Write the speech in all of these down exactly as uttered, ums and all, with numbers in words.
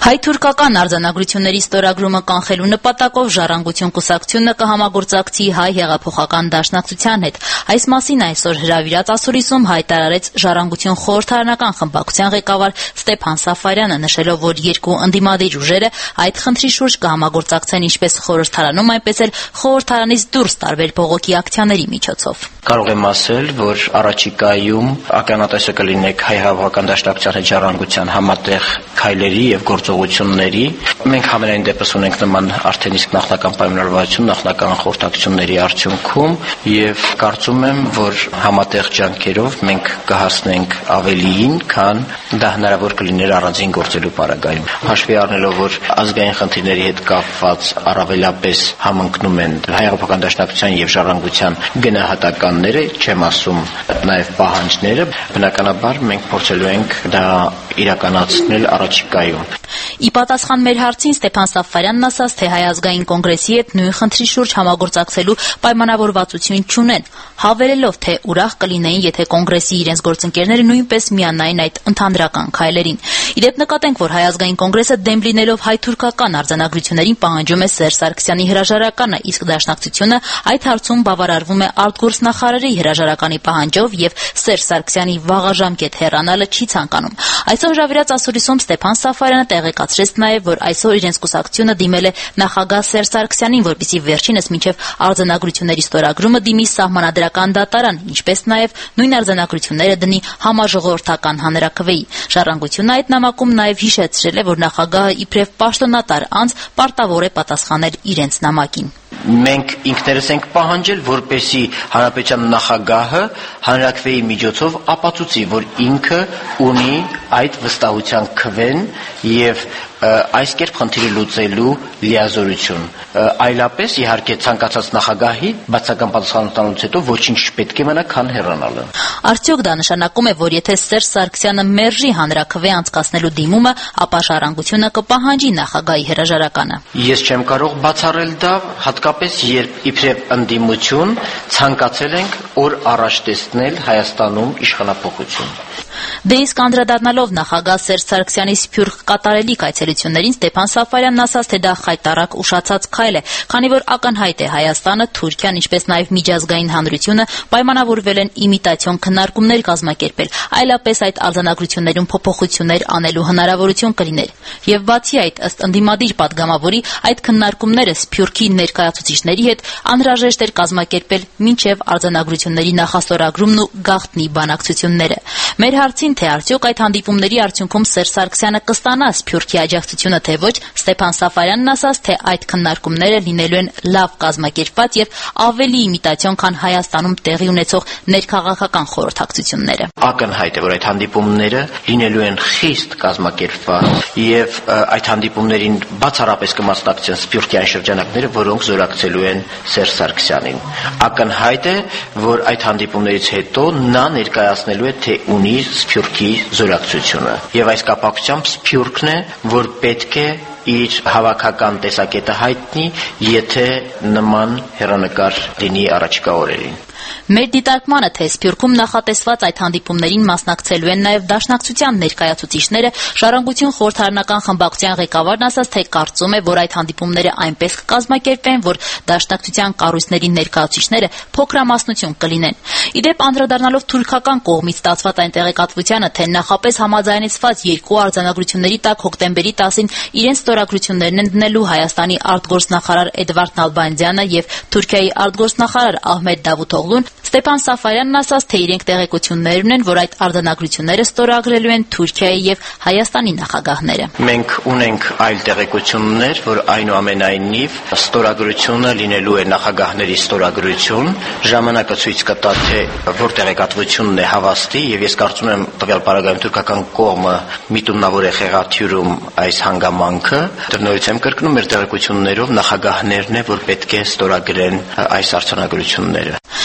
Հայ-թուրքական արձանագրությունների ստորագրումը կանխելու նպատակով Ժառանգություն կուսակցությունը կհամագործակցի Հայ հեղափոխական դաշնակցության հետ։ Այս մասին այսօր հրավիրած ասուլիսում հայտարարեց Ժառանգություն խորհրդարանական խմբակցության ղեկավար Ստեփան Սաֆարյանը, նշելով, որ երկու ընդդիմադիր ուժերը այդ խնդրի շուրջ կհամագործակցեն ինչպես խորհրդարանում, այնպես էլ խորհրդարանից դուրս տարբեր բողոքի ակցիաների միջոցով։ Կարող եմ ասել, որ առաջիկայում ականատեսը կլինեք Հայ հեղափոխական դաշնակցության հետ Ժառանգության համատեղ քայլերի եւ գործողությունների։ Մենք համենայն դեպս ունենք նման արդեն իսկ նախնական պայմանավորվածություն, նախնական խորհրդակցությունների արդյունքում եւ կարծում եմ, որ համատեղ ջանքերով մենք կհասնենք ավելիին, քան դա հնարավոր կլիներ առանձին գործելու պարագայում։ Հաշվի առնելով, որ ազգային խնդիրների հետ կապված առավելապես համընկնում են Հայ հեղափոխական դաշնակցության եւ Ժառանգության գնահատականները, չեմ ասում նաեւ պահանջները, բնականաբար մենք փորձելու ենք դա իրականացնել առաջիկայում։ Ի պատասխան մեր հարցին Ստեփան Սաֆարյանն ասաց, թե Հայ ազգային կոնգրեսի հետ նույն խնդրի շուրջ համագործակցելու պայմանավորվածություն չունեն, հավելելով, թե ուրախ կլինեին, եթե կոնգրեսի իրենց գործընկերները նույնպես միանային այդ ընդհանրական քայլերին։ Իդեպ նկատենք, որ Հայ ազգային կոնգրեսը դեմ լինելով հայ-թուրքական արձանագրություններին պահանջում է Սերժ Սարգսյանի հրաժարականը, իսկ Դաշնակցությունը այդ հարցում բավարարվում է արտգործնախարարի հրաժարականի պահանջով եւ Սերժ Սարգսյանի վաղաժամկետ հեռանալը չի ցանկանում։ Այսօր հրավիրած ասուլիսում Ստեփան Սաֆարյանը տեղեկացրեց նաեւ, որ այսօր իրենց կուսակցությունը դիմել է նախագահ Սերժ Սարգսյանին, որպեսզի վերջինս մինչեւ արձանագրությունների ստորագրումը դիմի սահմանադրական դատարան, ինչպես նաեւ նույն արձանագրությունները դնի համաժողովրդական հանրաքվեի։ Ժառանգությունը այդ նամակում նաեւ հիշեցրել է, որ նախագահը իբրև պաշտոնատար անձ պարտավոր է պատասխանել իրենց նամակին։ Մենք ինքներս ենք պահանջել, որպեսզի հանրապետության նախագահը հանրաքվեի միջոցով ապացուցի, որ ինքը ունի այդ վստահության քվեն եւ այս կերպ խնդիրը լուծելու լիազորություն։ Այլապես իհարկե ցանկացած նախագահի բացական պատասխանատվությունից հետո ոչինչ չպետք է մնա, քան հեռանալը։ Արդյոք դա նշանակում է, որ եթե Սերժ Սարգսյանը մերժի հանրաքվե անցկացնելու դիմումը, ապա Ժառանգությունը կպահանջի նախագահի հրաժարականը։ Ես չեմ կարող բացառել դա, հատկապես երբ իբրև ընդդիմություն ցանկացել ենք օր առաջ տեսնել Հայաստանում իշխանափոխություն։ Դե իսկ անդրադառնալով նախագահ Սերժ Սարգսյանի սփյուռք կատարելիք այցելություններին, Ստեփան Սաֆարյանն ասաց, թե դա խայտառակ ուշացած քայլ է, քանի որ ակնհայտ է Հայաստանը, Թուրքիան, ինչպես նաև միջազգային հանրությունը պայմանավորվել են իմիտացիոն քննարկումներ կազմակերպել, այլապես այդ արձանագրություններում փոփոխություններ անելու հնարավորություն կլիներ։ Եվ բացի այդ, ըստ ընդդիմադիր падգամավորի, այդ քննարկումները սփյուռքի ներկայացուցիչների հետ անհրաժեշտ էր կազմակերպել մինչև արձանագրությունների նախաստորագրումն ու գաղտնի բանակցությունները։ Մեր հարցին, թե արդյոք այդ հանդիպումների արդյունքում Սերժ Սարգսյանը կստանա սփյուռքի աջակցությունը, թե ոչ, Ստեփան Սաֆարյանն ասաց, թե այդ քննարկումները լինելու են լավ կազմակերպված եւ ավելի իմիտացիոն, քան Հայաստանում տեղի ունեցող ներքաղաքական խորհրդակցությունները։ Ակնհայտ է, որ այդ հանդիպումները լինելու են խիստ կազմակերպված եւ այդ հանդիպումներին բացառապես կմասնակցեն սփյուռքյան շրջանակները, որոնք զորակցելու են Սերժ Սարգսյանին։ Ակնհայտ է, որ այդ հանդիպումներից հետո նա ներկայացնելու է, թե ունի սփյուռքի զորակցությունը եւ այս կապակցությամբ սփյուռքն է, որ պետք է իր հավաքական տեսակետը հայտնի, եթե նման հեռանկար լինի առաջիկա օրերին։ Մեր դիտարկմանը, թե Սփյուռքում նախատեսված այդ հանդիպումներին մասնակցելու են նաև Դաշնակցության ներկայացուցիչները, Ժառանգություն խորհրդարանական խմբակցության ղեկավարն ասաց, թե կարծում է, որ այդ հանդիպումները այնպես կկազմակերպվեն, որ Դաշնակցության կառույցների ներկայացուցիչները փոքրամասնություն կլինեն։ Իդեպ անդրադառնալով թուրքական կողմից ստացված այն տեղեկատվությանը, թե նախապես համաձայնեցված երկու արձանագրությունների տակ հոկտեմբերի տասին իրենց ստորագրություններն են դնելու Հայաստանի արտգործնախարար Էդվարդ Նալբանդյանը եւ Թուրքիայի արտգործնախարար Ահմեդ Դավութօղլուն, Ստեփան Սաֆարյանն ասաց, թե իրենք տեղեկություններ ունեն, որ այդ արձանագրությունները ստորագրելու են Թուրքիայի եւ Հայաստանի նախագահները։ Մենք ունենք այլ տեղեկություններ, որ այնուամենայնիվ ստորագրությունը լինելու է նախագահների ստորագրություն, ժամանակը ցույց կտա, թե որ տեղեկատվությունն է հավաստի, եւ ես կարծում եմ տվյալ պարագայում թուրքական կողմը միտումնավոր է խեղաթյուրում այս հանգամանքը։ Դրնորից եմ կրկնում, մեր տեղեկություններով նախագահներն է, որ պետք է ստորագրեն այս արձանագրությունները։ Իդեպ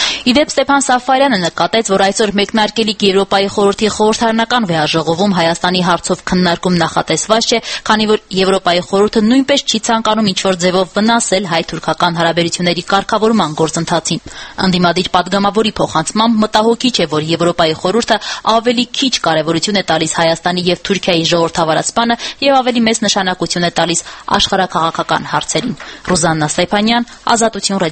Իդեպ Ստեփան Սաֆարյանը նկատեց, որ այսօր մեկնարկելիք Եվրոպայի խորհրդի խորհրդարանական վեհաժողովում Հայաստանի հարցով քննարկում նախատեսված չէ, քանի որ Եվրոպայի խորհուրդը նույնպես չի ցանկանում ինչ-որ ձևով վնասել հայ-թուրքական հարաբերությունների կարգավորման գործընթացին։ Ընդդիմադիր падգամավորի փոխանցմամբ մտահոգիչ է, որ Եվրոպայի խորհուրդը ավելի քիչ կարևորություն է տալիս Հայաստանի եւ Թուրքիայի ժողովրդավարացմանը եւ ավելի մեծ նշանակություն է տալիս աշխարհաքաղաքական հարցերին։ Ռուզաննա Ստեփանյան, Ազատություն,